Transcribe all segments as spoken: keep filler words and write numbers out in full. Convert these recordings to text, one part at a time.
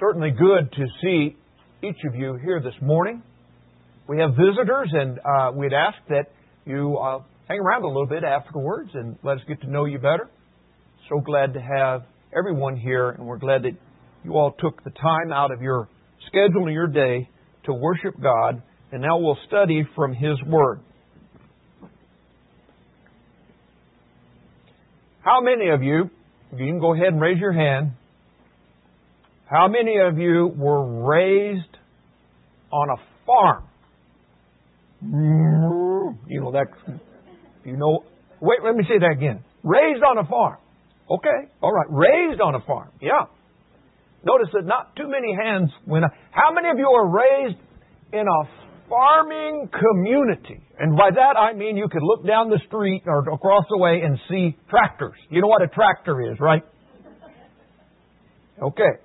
certainly good to see each of you here this morning. We have visitors, and uh, we'd ask that you uh, hang around a little bit afterwards and let us get to know you better. So glad to have everyone here, and we're glad that you all took the time out of your schedule and your day to worship God. And now we'll study from His Word. How many of you, you can go ahead and raise your hand, how many of you were raised on a farm? You know, that's, you know, wait, let me say that again. Raised on a farm. Okay, all right, raised on a farm, yeah. Notice that not too many hands went up. How many of you are raised in a farming community? And by that I mean you could look down the street or across the way and see tractors. You know what a tractor is, right? Okay.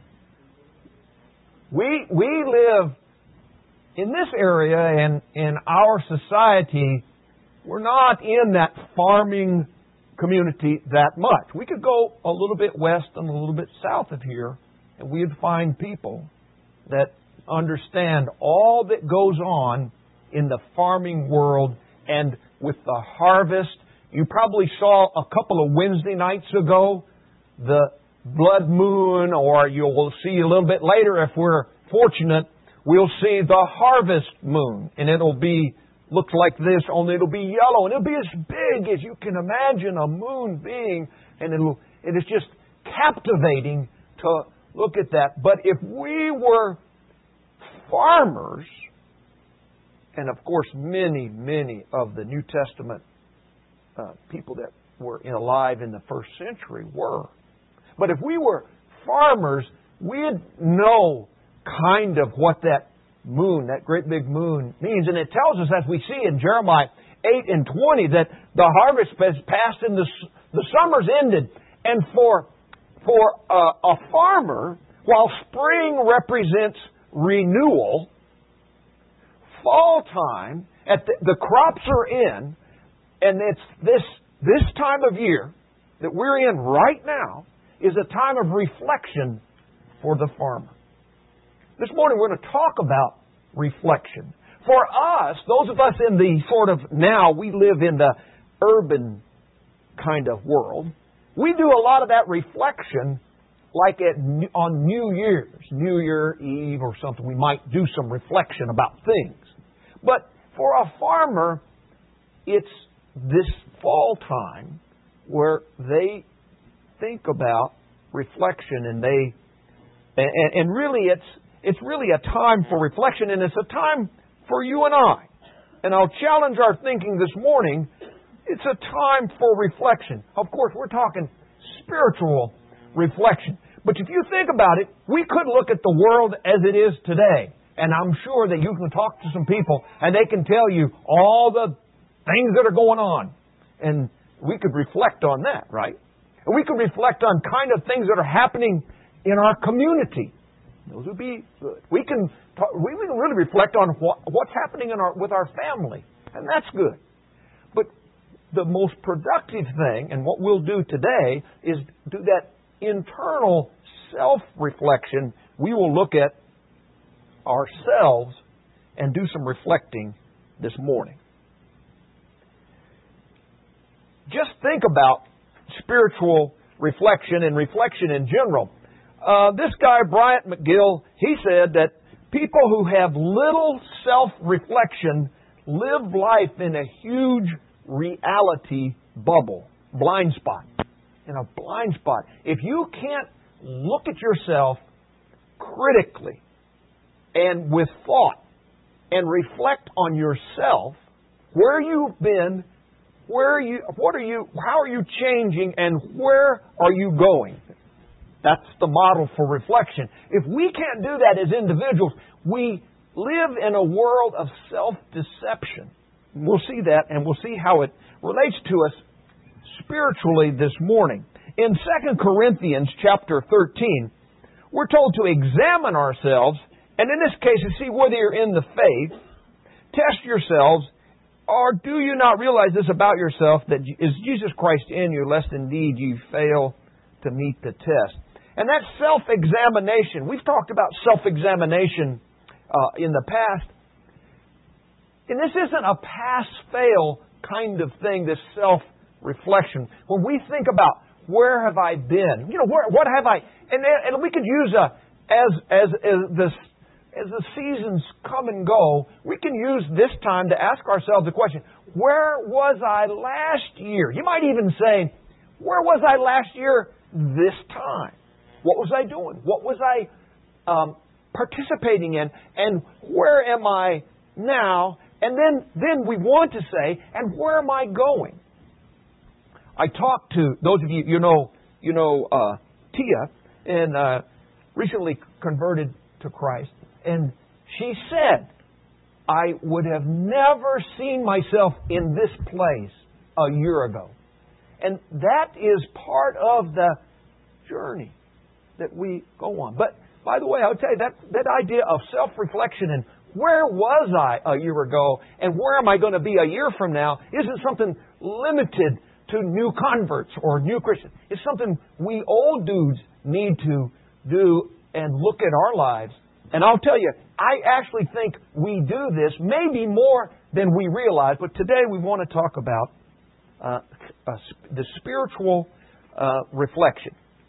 We we live in this area and in our society, we're not in that farming community that much. We could go a little bit west and a little bit south of here, and we'd find people that understand all that goes on in the farming world and with the harvest. You probably saw a couple of Wednesday nights ago the blood moon, or you'll see a little bit later, if we're fortunate, we'll see the harvest moon, and it'll be looks like this, only it'll be yellow, and it'll be as big as you can imagine a moon being, and it'll it is just captivating to look at that. But if we were farmers, and of course many, many of the New Testament uh, people that were alive in the first century were, but if we were farmers, we'd know kind of what that moon, that great big moon means. And it tells us, as we see in Jeremiah eight and twenty, that the harvest has passed and the, the summer's ended. And for, for a, a farmer, while spring represents renewal, fall time, at the, the crops are in, and it's this, this time of year that we're in right now is a time of reflection for the farmer. This morning we're going to talk about reflection. For us, those of us in the sort of now, we live in the urban kind of world, we do a lot of that reflection like at, on New Year's, New Year Eve or something. We might do some reflection about things. But for a farmer, it's this fall time where they think about reflection, and they and, and really it's it's really a time for reflection, and it's a time for you and I. And I'll challenge our thinking this morning. It's a time for reflection. Of course, we're talking spiritual reflection. But if you think about it, we could look at the world as it is today, and I'm sure that you can talk to some people and they can tell you all the things that are going on, and we could reflect on that, right? And we could reflect on kind of things that are happening in our community. Those would be good. We can talk, we can really reflect on what, what's happening in our with our family, and that's good. But the most productive thing, and what we'll do today, is do that internal self-reflection. We will look at ourselves and do some reflecting this morning. Just think about spiritual reflection and reflection in general. Uh, this guy, Bryant McGill, he said that people who have little self-reflection live life in a huge reality bubble, blind spot, in a blind spot. If you can't look at yourself critically and with thought and reflect on yourself, where you've been, where you, what are you, how are you changing, and where are you going? That's the model for reflection. If we can't do that as individuals, we live in a world of self-deception. We'll see that, and we'll see how it relates to us spiritually this morning. In Second Corinthians chapter thirteen, we're told to examine ourselves, and in this case, to see whether you're in the faith. Test yourselves, or do you not realize this about yourself, that is Jesus Christ in you, lest indeed you fail to meet the test. And that's self-examination. We've talked about self-examination uh, in the past. And this isn't a pass-fail kind of thing, this self-reflection. When we think about where have I been, you know, where, what have I, and, and we could use a, as, as, as this, as the seasons come and go, we can use this time to ask ourselves the question, where was I last year? You might even say, where was I last year this time? What was I doing? What was I um, participating in? And where am I now? And then, then we want to say, and where am I going? I talked to those of you, you know, you know, uh, Tia, and uh, recently converted to Christ, and she said, I would have never seen myself in this place a year ago. And that is part of the journey that we go on. But, by the way, I'll tell you, that, that idea of self-reflection and where was I a year ago and where am I going to be a year from now isn't something limited to new converts or new Christians. It's something we old dudes need to do and look at our lives. And I'll tell you, I actually think we do this maybe more than we realize. But today we want to talk about uh, uh, the spiritual uh, reflection.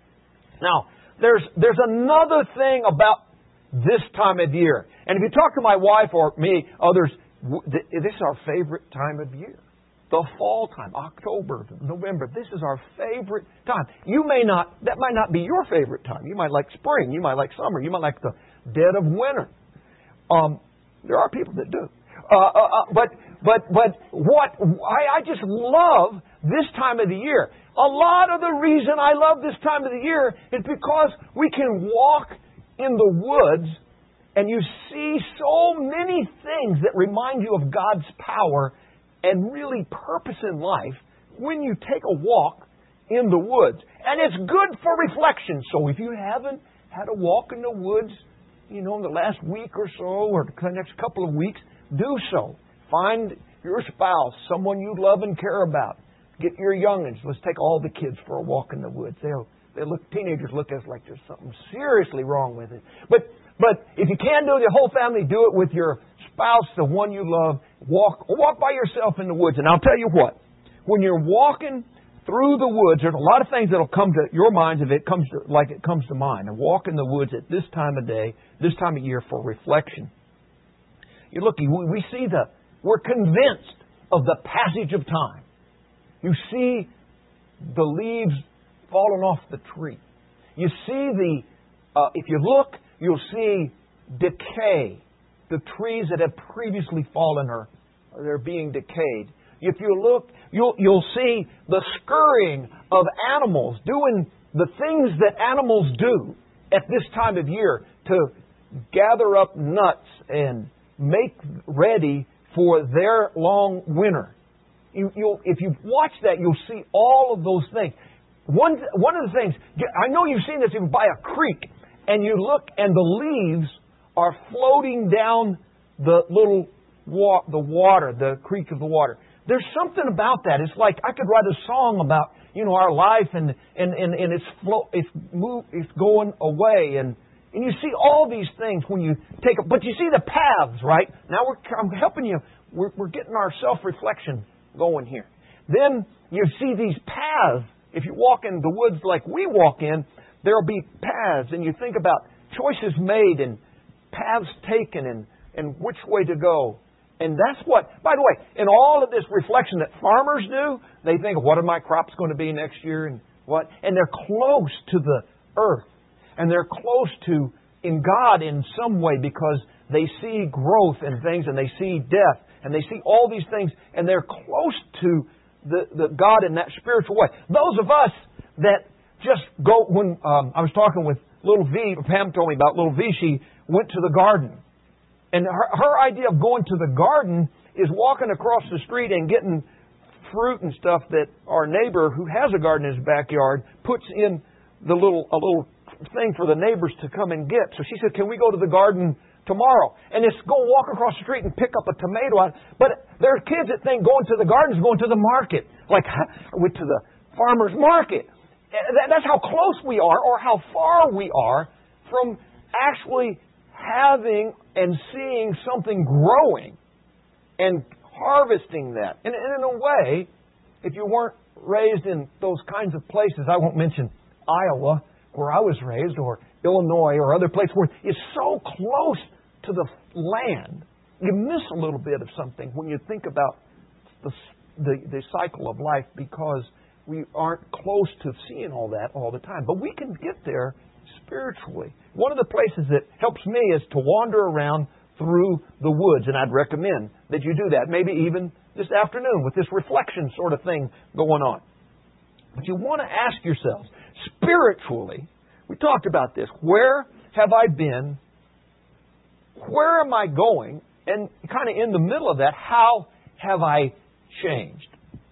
Now, there's there's another thing about this time of year. And if you talk to my wife or me, others, this is our favorite time of year. The fall time, October, November, this is our favorite time. You may not, that might not be your favorite time. You might like spring, you might like summer, you might like the dead of winter. Um, there are people that do. Uh, uh, uh, but, but, but what, I, I just love this time of the year. A lot of the reason I love this time of the year is because we can walk in the woods and you see so many things that remind you of God's power and really purpose in life when you take a walk in the woods. And it's good for reflection. So if you haven't had a walk in the woods, you know, in the last week or so, or the next couple of weeks, do so. Find your spouse, someone you love and care about. Get your youngins. Let's take all the kids for a walk in the woods. They'll, they look, teenagers look at us like there's something seriously wrong with it. But But if you can do it, the whole family, do it with your spouse, the one you love. Walk, walk by yourself in the woods. And I'll tell you what, when you're walking through the woods, there's a lot of things that'll come to your minds if it comes to, like it comes to mine. And walk in the woods at this time of day, this time of year for reflection. You look, we see the, we're convinced of the passage of time. You see the leaves falling off the tree. You see the, uh, if you look, you'll see decay. The trees that have previously fallen are they're being decayed. If you look, you'll you'll see the scurrying of animals doing the things that animals do at this time of year to gather up nuts and make ready for their long winter. You, you'll, if you watch that, you'll see all of those things. One one of the things, I know you've seen this even by a creek. And you look, and the leaves are floating down the little wa- the water, the creek of the water. There's something about that. It's like I could write a song about, you know, our life, and and and, and it's flow, it's move, it's going away, and and you see all these things when you take a, but you see the paths, right? Now we're I'm helping you. We're, we're getting our self-reflection going here. Then you see these paths. If you walk in the woods like we walk in, there'll be paths, and you think about choices made and paths taken and, and which way to go. And that's what, by the way, in all of this reflection that farmers do, they think, what are my crops going to be next year and what? And they're close to the earth. And they're close to in God in some way because they see growth and things and they see death and they see all these things and they're close to the, the God in that spiritual way. Those of us that just go, when um, I was talking with little V, Pam told me about little V, she went to the garden. And her, her idea of going to the garden is walking across the street and getting fruit and stuff that our neighbor who has a garden in his backyard puts in the little a little thing for the neighbors to come and get. So she said, can we go to the garden tomorrow? And just go walk across the street and pick up a tomato. But there are kids that think going to the garden is going to the market. Like, I went to the farmer's market. That's how close we are or how far we are from actually having and seeing something growing and harvesting that. And in a way, if you weren't raised in those kinds of places, I won't mention Iowa, where I was raised, or Illinois, or other places where it's so close to the land, you miss a little bit of something when you think about the, the, the cycle of life, because we aren't close to seeing all that all the time. But we can get there spiritually. One of the places that helps me is to wander around through the woods, and I'd recommend that you do that, maybe even this afternoon with this reflection sort of thing going on. But you want to ask yourselves, spiritually, we talked about this, where have I been? Where am I going? And kind of in the middle of that, how have I changed?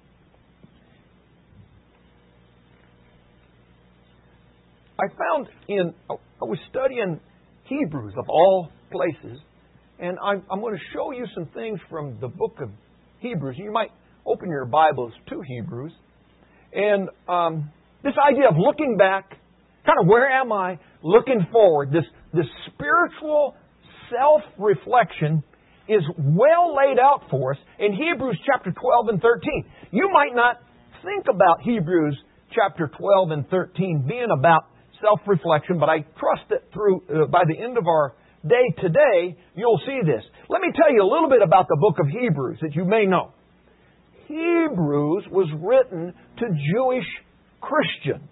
I found in, I was studying Hebrews of all places, and I'm, I'm going to show you some things from the book of Hebrews. You might open your Bibles to Hebrews. And um, this idea of looking back, kind of where am I, looking forward, this, this spiritual self-reflection is well laid out for us in Hebrews chapter twelve and thirteen. You might not think about Hebrews chapter twelve and thirteen being about self-reflection, but I trust that through uh, by the end of our day today, you'll see this. Let me tell you a little bit about the book of Hebrews that you may know. Hebrews was written to Jewish Christians.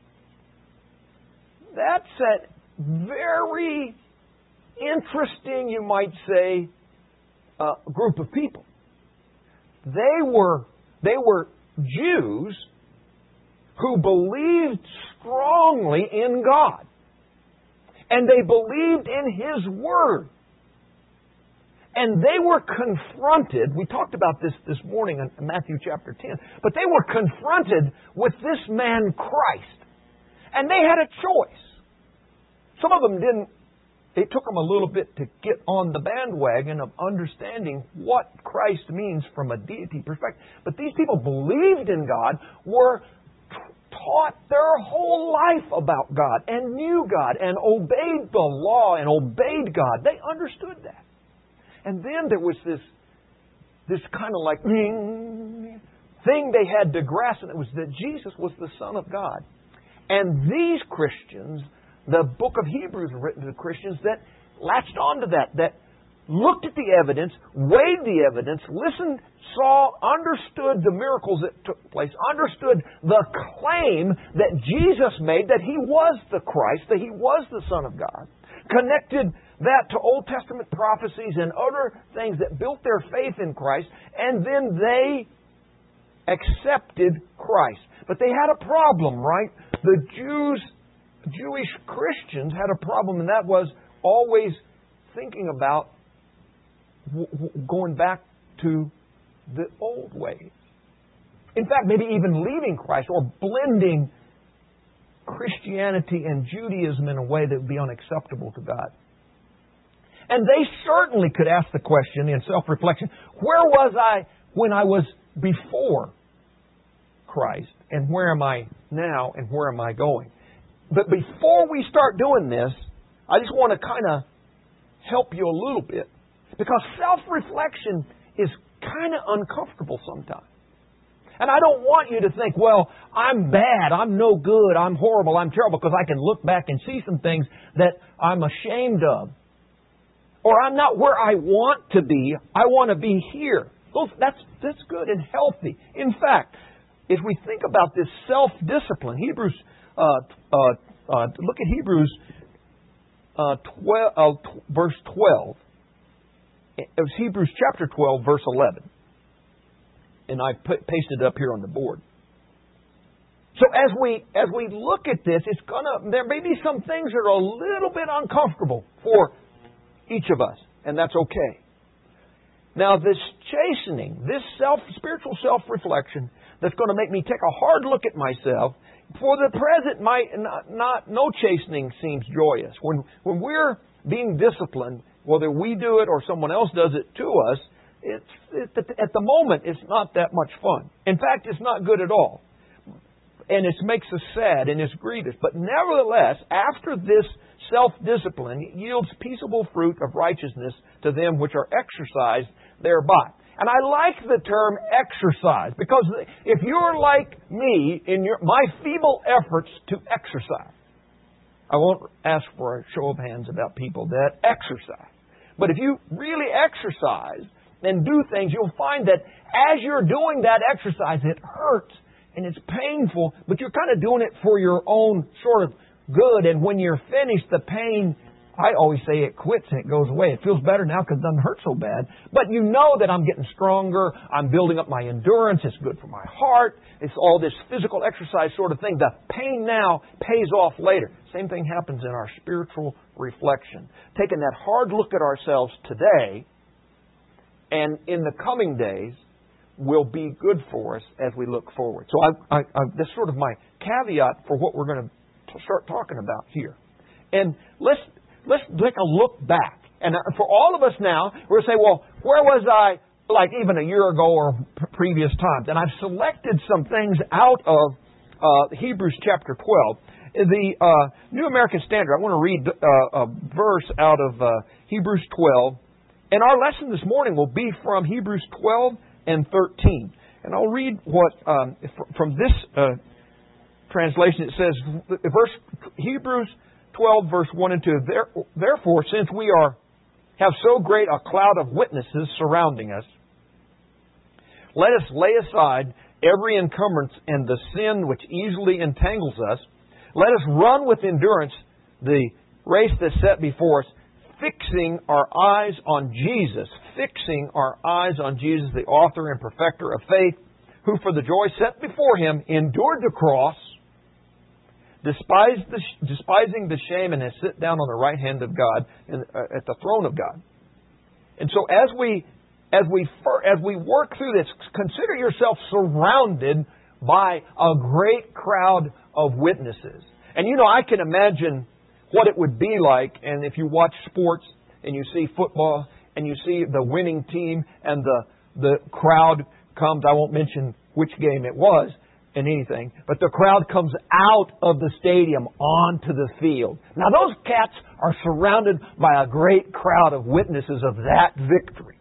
That's a very interesting, you might say, uh, group of people. They were they were Jews who believed strongly in God. And they believed in His Word. And they were confronted, we talked about this this morning in Matthew chapter ten, but they were confronted with this man Christ. And they had a choice. Some of them didn't, it took them a little bit to get on the bandwagon of understanding what Christ means from a deity perspective. But these people believed in God, were taught their whole life about God, and knew God, and obeyed the law, and obeyed God. They understood that. And then there was this, this kind of like thing they had to grasp, and it was that Jesus was the Son of God. And these Christians, the book of Hebrews was written to the Christians that latched onto that, that looked at the evidence, weighed the evidence, listened, saw, understood the miracles that took place, understood the claim that Jesus made that He was the Christ, that He was the Son of God, connected that to Old Testament prophecies and other things that built their faith in Christ, and then they accepted Christ. But they had a problem, right? The Jews, Jewish Christians had a problem, and that was always thinking about going back to the old ways. In fact, maybe even leaving Christ or blending Christianity and Judaism in a way that would be unacceptable to God. And they certainly could ask the question in self-reflection, where was I when I was before Christ? And where am I now? And where am I going? But before we start doing this, I just want to kind of help you a little bit. Because self-reflection is kind of uncomfortable sometimes. And I don't want you to think, well, I'm bad, I'm no good, I'm horrible, I'm terrible, because I can look back and see some things that I'm ashamed of. Or I'm not where I want to be, I want to be here. Those, that's, that's good and healthy. In fact, if we think about this self-discipline, Hebrews, uh, uh, uh, look at Hebrews uh, twelve, uh, verse twelve. It was Hebrews chapter twelve, verse eleven. And I put, pasted it up here on the board. So as we as we look at this, it's gonna there may be some things that are a little bit uncomfortable for each of us, and that's okay. Now, this chastening, this self spiritual self-reflection, that's going to make me take a hard look at myself. For the present, my not, not no chastening seems joyous. When when we're being disciplined, whether we do it or someone else does it to us, it's it, at the moment it's not that much fun. In fact, it's not good at all. and it makes us sad and it's grievous. But nevertheless, after this self-discipline yields peaceable fruit of righteousness to them which are exercised thereby. And I like the term exercise, because if you're like me in your my feeble efforts to exercise, I won't ask for a show of hands about people that exercise. But if you really exercise and do things, you'll find that as you're doing that exercise, it hurts and it's painful, but you're kind of doing it for your own sort of good. And when you're finished, the pain, I always say it quits and it goes away. It feels better now because it doesn't hurt so bad. But you know that I'm getting stronger. I'm building up my endurance. It's good for my heart. It's all this physical exercise sort of thing. The pain now pays off later. Same thing happens in our spiritual reflection. Taking that hard look at ourselves today and in the coming days will be good for us as we look forward. So I, I, I, that's sort of my caveat for what we're going to start talking about here. And let's let's take a look back. And for all of us now, we're going to say, well, where was I like even a year ago or p- previous times? And I've selected some things out of uh, Hebrews chapter twelve. The uh, New American Standard, I want to read uh, a verse out of uh, Hebrews twelve. And our lesson this morning will be from Hebrews twelve and thirteen. And I'll read what um, from this uh, translation. It says, verse Hebrews twelve, verse one and two. Therefore, since we are have so great a cloud of witnesses surrounding us, let us lay aside every encumbrance and the sin which easily entangles us. Let us run with endurance the race that's set before us, fixing our eyes on Jesus, fixing our eyes on Jesus, the author and perfecter of faith, who for the joy set before Him endured the cross, despised the, despising the shame, and has sit down on the right hand of God, in, uh, at the throne of God. And so as we as we as we work through this, consider yourself surrounded by a great crowd of witnesses. And you know, I can imagine what it would be like, and if you watch sports and you see football and you see the winning team and the the crowd comes, I won't mention which game it was in anything, but the crowd comes out of the stadium onto the field. Now those cats are surrounded by a great crowd of witnesses of that victory.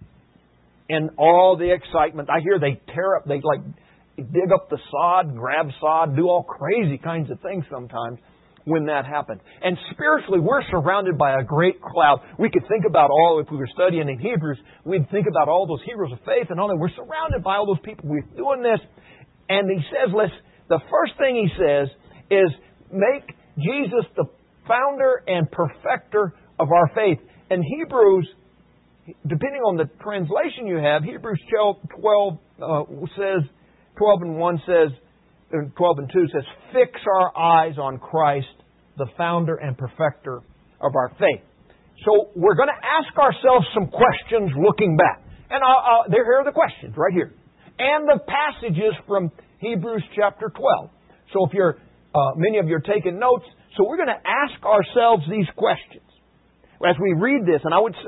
And all the excitement, I hear they tear up, they like dig up the sod, grab sod, do all crazy kinds of things sometimes when that happens. And spiritually, we're surrounded by a great cloud. We could think about all, if we were studying in Hebrews, we'd think about all those heroes of faith and all that. We're surrounded by all those people. We're doing this. And he says, let's, the first thing he says is make Jesus the founder and perfecter of our faith. And Hebrews, depending on the translation you have, Hebrews twelve uh, says, twelve and one says, twelve and two says, fix our eyes on Christ, the founder and perfecter of our faith. So we're going to ask ourselves some questions looking back. And I'll, I'll, there here are the questions right here. And the passages from Hebrews chapter twelve. So if you're, uh, many of you are taking notes, so we're going to ask ourselves these questions as we read this. And I would,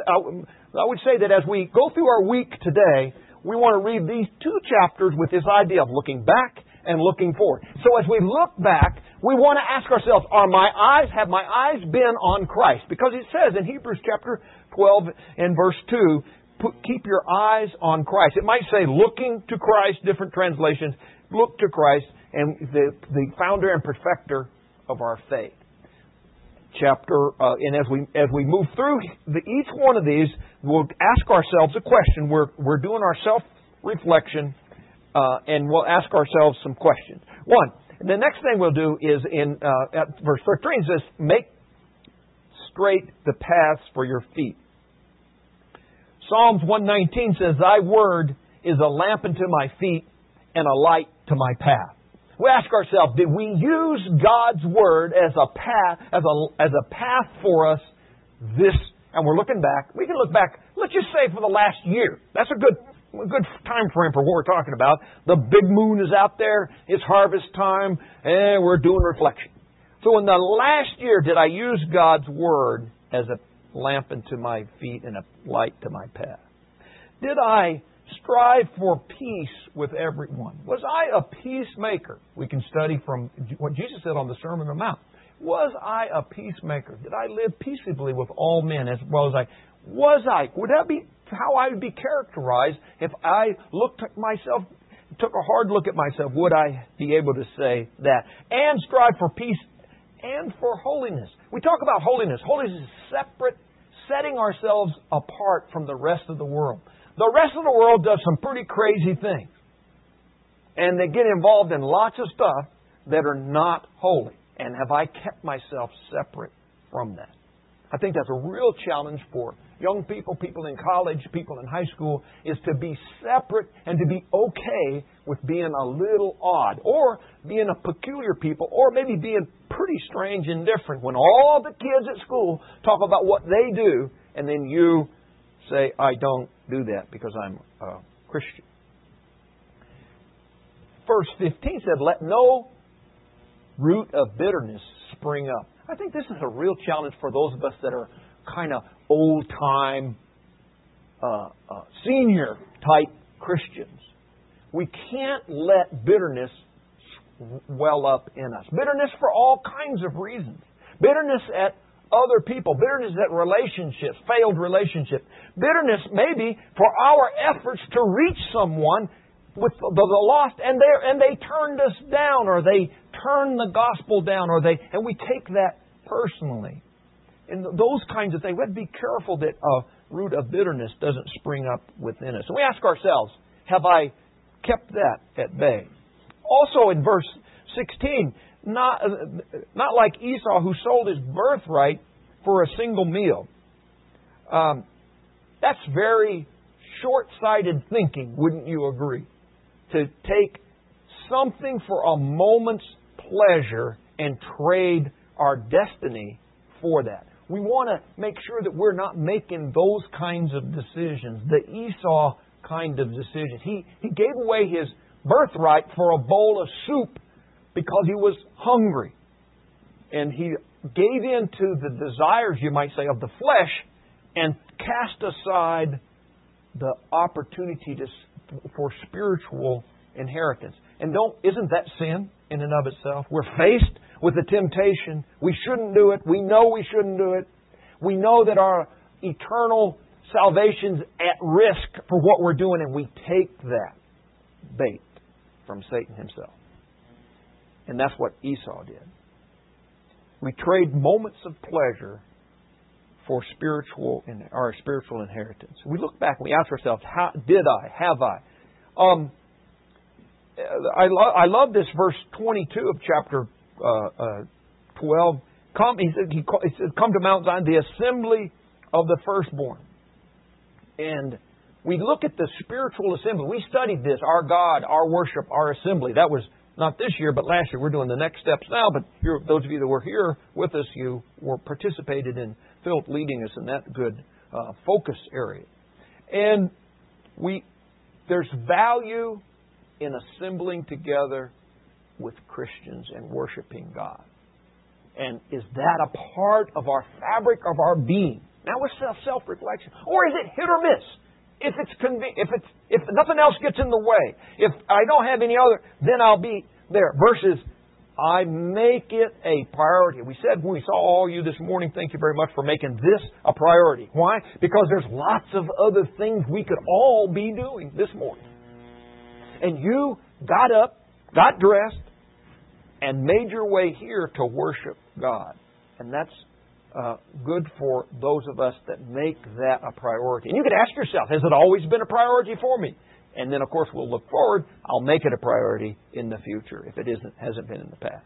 I would say that as we go through our week today, we want to read these two chapters with this idea of looking back and looking forward. So as we look back, we want to ask ourselves, are my eyes, have my eyes been on Christ? Because it says in Hebrews chapter twelve and verse two, put, keep your eyes on Christ. It might say looking to Christ, different translations, look to Christ, and the, the founder and perfecter of our faith. Chapter, uh, and as we as we move through the, each one of these, we'll ask ourselves a question. We're we're doing our self-reflection, uh, and we'll ask ourselves some questions. One, the next thing we'll do is in uh, at verse thirteen it says, "Make straight the paths for your feet." Psalms one nineteen says, "Thy word is a lamp unto my feet and a light to my path." We ask ourselves, did we use God's Word as a path, as a, as a path for us this, and we're looking back, we can look back, let's just say for the last year. That's a good, a good time frame for what we're talking about. The big moon is out there, it's harvest time, and we're doing reflection. So in the last year, did I use God's Word as a lamp unto my feet and a light to my path? Did I strive for peace with everyone. Was I a peacemaker? We can study from what Jesus said on the Sermon on the Mount. Was I a peacemaker? Did I live peaceably with all men as well as I? Was I? Would that be how I would be characterized if I looked at myself, took a hard look at myself? Would I be able to say that? And strive for peace and for holiness. We talk about holiness. Holiness is separate, setting ourselves apart from the rest of the world. The rest of the world does some pretty crazy things. And they get involved in lots of stuff that are not holy. And have I kept myself separate from that? I think that's a real challenge for young people, people in college, people in high school, is to be separate and to be okay with being a little odd, or being a peculiar people, or maybe being pretty strange and different when all the kids at school talk about what they do, and then you say, I don't do that because I'm a Christian. Verse fifteen said, let no root of bitterness spring up. I think this is a real challenge for those of us that are kind of old-time, uh, uh, senior-type Christians. We can't let bitterness well up in us. Bitterness for all kinds of reasons. Bitterness at other people. Bitterness at relationships, failed relationships. Bitterness maybe for our efforts to reach someone with the, the lost, and they and they turned us down, or they turned the gospel down, or they and we take that personally. And those kinds of things, we have to be careful that a root of bitterness doesn't spring up within us. And we ask ourselves, have I kept that at bay? Also in verse sixteen, not not like Esau who sold his birthright for a single meal. Um, that's very short-sighted thinking, wouldn't you agree? To take something for a moment's pleasure and trade our destiny for that. We want to make sure that we're not making those kinds of decisions, the Esau kind of decisions. He, he gave away his birthright for a bowl of soup because he was hungry. And he gave in to the desires, you might say, of the flesh and cast aside the opportunity to for spiritual inheritance. And don't isn't that sin in and of itself? We're faced with a temptation. We shouldn't do it. We know we shouldn't do it. We know that our eternal salvation's at risk for what we're doing, and we take that bait from Satan himself. And that's what Esau did. We trade moments of pleasure for spiritual our spiritual inheritance. We look back and we ask ourselves, how did I? Have I? Um, I, lo- I love this verse twenty-two of chapter uh, uh, twelve. Come, he said, he, he said, come to Mount Zion, the assembly of the firstborn. And we look at the spiritual assembly. We studied this, our God, our worship, our assembly. That was not this year, but last year. We're doing the next steps now. But you're, those of you that were here with us, you were participated in Philip leading us in that good uh, focus area. And we there's value in assembling together with Christians and worshiping God. And is that a part of our fabric of our being? Now it's self-reflection. Or is it hit or miss? If it's conven- if it's if nothing else gets in the way, if I don't have any other, then I'll be there. Versus, I make it a priority. We said when we saw all you this morning, thank you very much for making this a priority. Why? Because there's lots of other things we could all be doing this morning. And you got up, got dressed, and made your way here to worship God. And that's uh, good for those of us that make that a priority. And you could ask yourself, has it always been a priority for me? And then, of course, we'll look forward. I'll make it a priority in the future if it isn't, hasn't been in the past.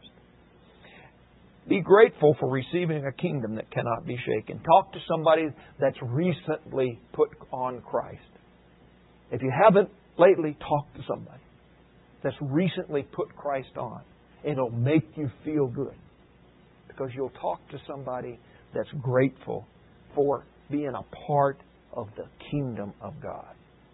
Be grateful for receiving a kingdom that cannot be shaken. Talk to somebody that's recently put on Christ. If you haven't lately, talk to somebody that's recently put Christ on. It'll make you feel good because you'll talk to somebody that's grateful for being a part of the kingdom of God.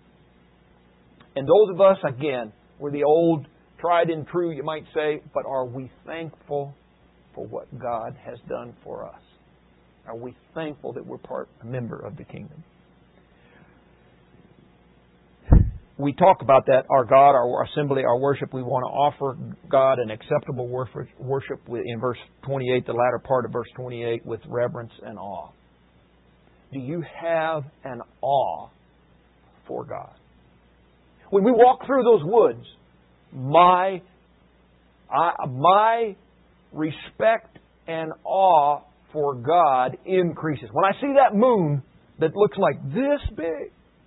And those of us, again, we're the old, tried and true, you might say, but are we thankful for what God has done for us? Are we thankful that we're part, a member of the kingdom? we talk about that, our God, our assembly, our worship. We want to offer God an acceptable worship in verse twenty-eight, the latter part of verse twenty-eight, with reverence and awe. Do you have an awe for God? When we walk through those woods, my, I, my respect and awe for God increases. When I see that moon that looks like this big,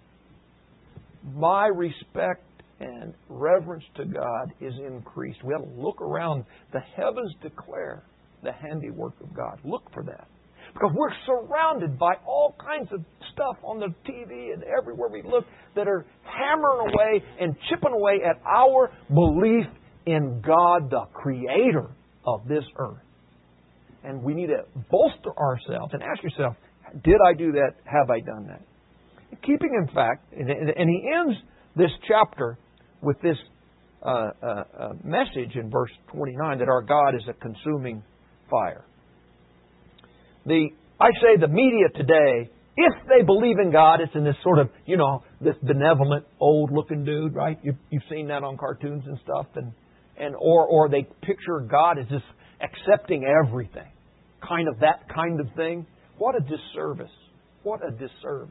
my respect and reverence to God is increased. We have to look around. The heavens declare the handiwork of God. Look for that. Because we're surrounded by all kinds of stuff on the T V and everywhere we look that are hammering away and chipping away at our belief in God, the Creator of this earth. And we need to bolster ourselves and ask yourself, did I do that? Have I done that? Keeping in fact, and he ends this chapter with this uh, uh, uh, message in verse twenty-nine that our God is a consuming fire. The I say the media today, if they believe in God, it's in this sort of, you know, this benevolent, old-looking dude, right? You've, you've seen that on cartoons and stuff, and and or or they picture God as just accepting everything, kind of that kind of thing. What a disservice! What a disservice!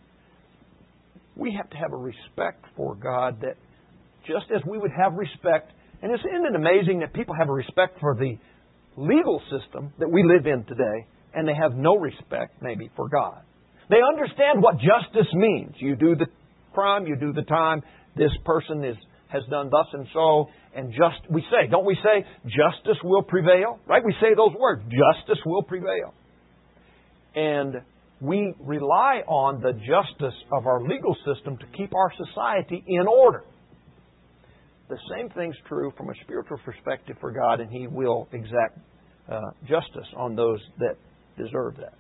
We have to have a respect for God that, just as we would have respect, and isn't it amazing that people have a respect for the legal system that we live in today, and they have no respect, maybe, for God. They understand what justice means. You do the crime, you do the time, this person is has done thus and so, and just, we say, don't we say, justice will prevail? Right? We say those words, justice will prevail. And we rely on the justice of our legal system to keep our society in order. The same thing's true from a spiritual perspective for God, and He will exact uh, justice on those that deserve that.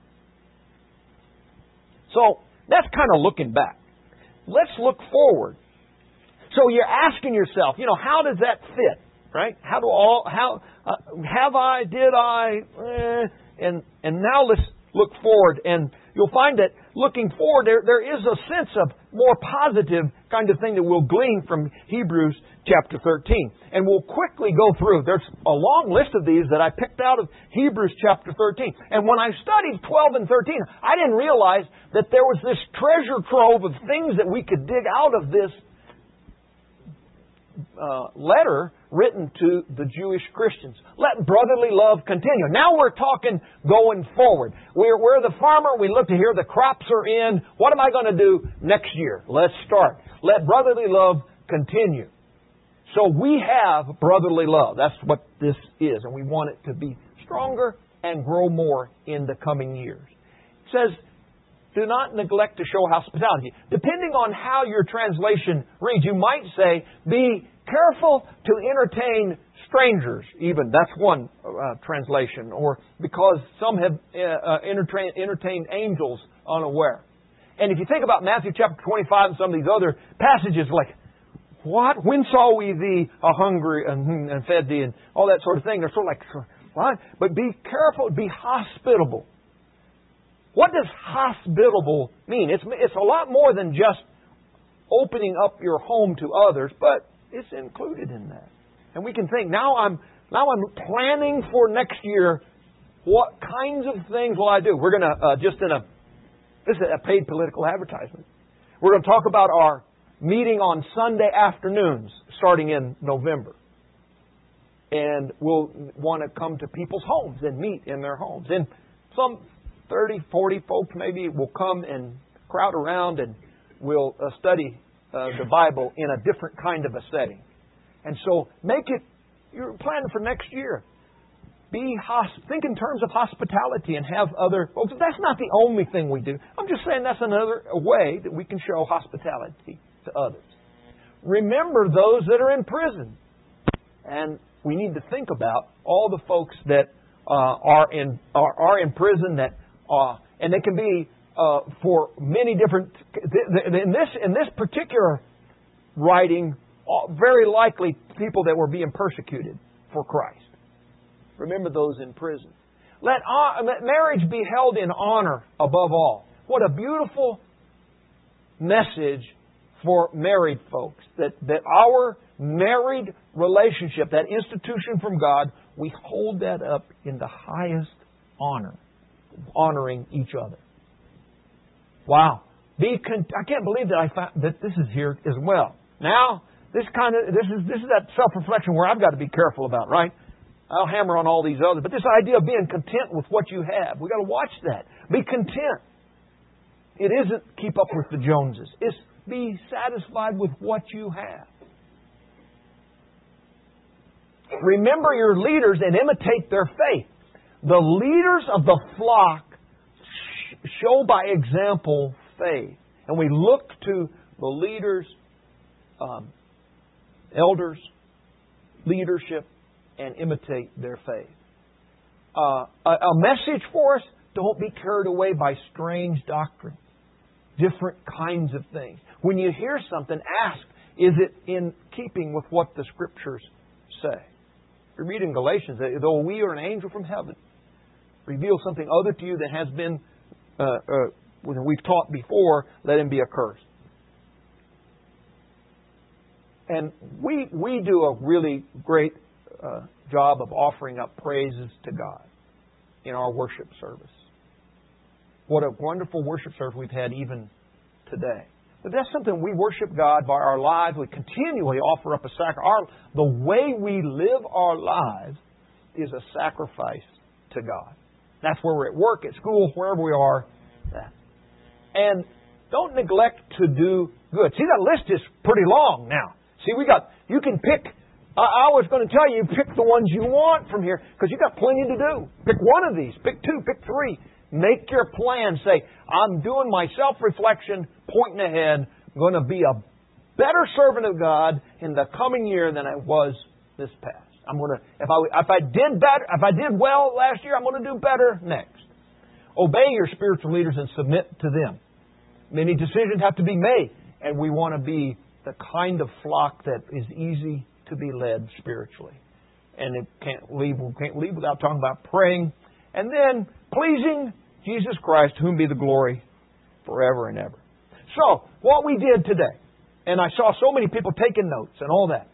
So, that's kind of looking back. Let's look forward. So you're asking yourself, you know, how does that fit, right? How do all, how, uh, have I, did I, eh, and, and now let's look forward, and you'll find that looking forward, there, there is a sense of more positive kind of thing that we'll glean from Hebrews chapter thirteen. And we'll quickly go through. There's a long list of these that I picked out of Hebrews chapter thirteen. And when I studied twelve and thirteen, I didn't realize that there was this treasure trove of things that we could dig out of this Uh, letter written to the Jewish Christians. Let brotherly love continue. Now we're talking going forward. We're, we're the farmer. We look to hear the crops are in. What am I going to do next year? Let's start. Let brotherly love continue. So we have brotherly love. That's what this is. And we want it to be stronger and grow more in the coming years. It says, do not neglect to show hospitality. Depending on how your translation reads, you might say, be careful to entertain strangers. Even that's one uh, translation. Or because some have uh, entertain, entertained angels unaware. And if you think about Matthew chapter twenty-five and some of these other passages, like, what? When saw we thee a hungry and, and fed thee and all that sort of thing? They're sort of like, what? But be careful, be hospitable. What does hospitable mean? It's, it's a lot more than just opening up your home to others, but it's included in that. And we can think, now I'm now I'm planning for next year, what kinds of things will I do? We're going to, uh, just in a, this is a paid political advertisement. We're going to talk about our meeting on Sunday afternoons starting in November. And we'll want to come to people's homes and meet in their homes. And some thirty, forty folks maybe will come and crowd around and we'll uh, study uh, the Bible in a different kind of a setting. And so make it, you're planning for next year. Be hosp- think in terms of hospitality and have other folks. That's not the only thing we do. I'm just saying that's another way that we can show hospitality to others. Remember those that are in prison. And we need to think about all the folks that uh, are in are, are in prison that Uh, and they can be uh, for many different. In this in this particular writing, uh, very likely people that were being persecuted for Christ. Remember those in prison. Let, uh, let marriage be held in honor above all. What a beautiful message for married folks. That, that our married relationship, that institution from God, we hold that up in the highest honor. Honoring each other. Wow. Be con- I can't believe that I found that this is here as well. Now, this kind of this is this is that self-reflection where I've got to be careful about, right? I'll hammer on all these others, but this idea of being content with what you have, we've got to watch that. Be content. It isn't keep up with the Joneses. It's be satisfied with what you have. Remember your leaders and imitate their faith. The leaders of the flock show by example faith. And we look to the leaders, um, elders, leadership, and imitate their faith. Uh, a, a message for us, don't be carried away by strange doctrine. Different kinds of things. When you hear something, ask, is it in keeping with what the Scriptures say? You're reading Galatians, though we are an angel from heaven, reveal something other to you that has been, uh, uh, we've taught before, let him be accursed. And we we do a really great uh, job of offering up praises to God in our worship service. What a wonderful worship service we've had even today. But that's something we worship God by our lives. We continually offer up a sacrifice. The way we live our lives is a sacrifice to God. That's where we're at work, at school, wherever we are. And don't neglect to do good. See, that list is pretty long now. See, we got, you can pick, I, I was going to tell you, pick the ones you want from here, because you've got plenty to do. Pick one of these, pick two, pick three. Make your plan. Say, I'm doing my self-reflection, pointing ahead. I'm going to be a better servant of God in the coming year than I was this past. I'm going to, if I, if I did better, if I did well last year, I'm going to do better next. Obey your spiritual leaders and submit to them. Many decisions have to be made, and we want to be the kind of flock that is easy to be led spiritually. And it can't leave, we can't leave without talking about praying. And then pleasing Jesus Christ, to whom be the glory forever and ever. So, what we did today, and I saw so many people taking notes and all that.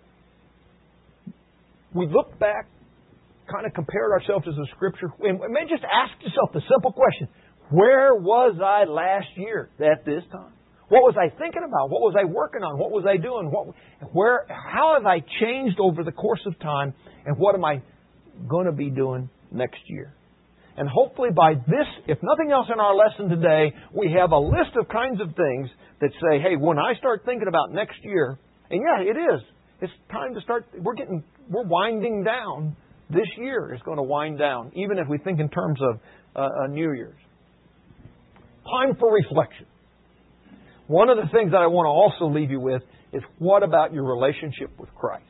We looked back, kind of compared ourselves to the Scripture, and maybe just ask yourself the simple question, where was I last year at this time? What was I thinking about? What was I working on? What was I doing? What, where, how have I changed over the course of time? And what am I going to be doing next year? And hopefully by this, if nothing else in our lesson today, we have a list of kinds of things that say, hey, when I start thinking about next year, and yeah, it is. It's time to start, we're getting, we're winding down. This year is going to wind down, even if we think in terms of uh, a New Year's. Time for reflection. One of the things that I want to also leave you with is, what about your relationship with Christ?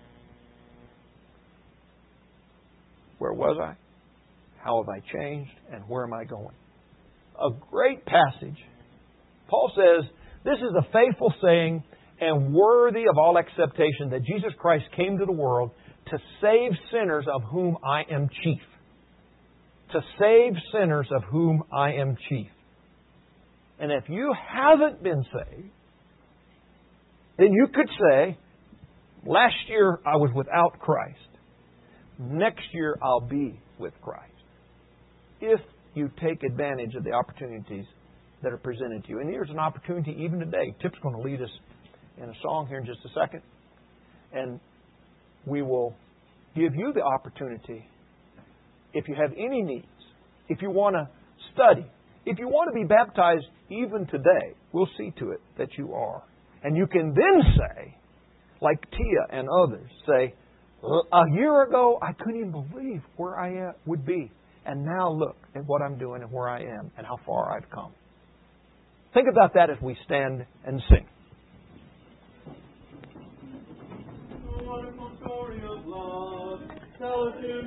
Where was I? How have I changed? And where am I going? A great passage. Paul says, this is a faithful saying and worthy of all acceptation that Jesus Christ came to the world to save sinners of whom I am chief. To save sinners of whom I am chief. And if you haven't been saved, then you could say, last year I was without Christ. Next year I'll be with Christ. If you take advantage of the opportunities that are presented to you. And here's an opportunity even today. Tip's going to lead us in a song here in just a second. And we will give you the opportunity, if you have any needs, if you want to study, if you want to be baptized even today, we'll see to it that you are. And you can then say, like Tia and others, say, a year ago I couldn't even believe where I would be. And now look at what I'm doing and where I am and how far I've come. Think about that as we stand and sing. Wonderful story of love. Tell it to